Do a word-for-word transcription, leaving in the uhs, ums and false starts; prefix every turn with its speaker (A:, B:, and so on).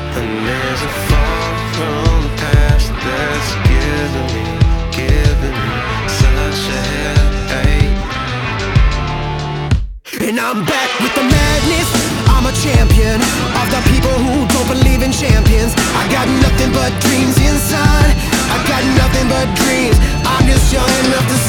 A: And there's a far from the past that's giving me, giving me such a headache.
B: And I'm back with the madness. I'm a champion of the people who don't believe in champions. I got nothing but dreams inside. I got nothing but dreams. I'm just young enough to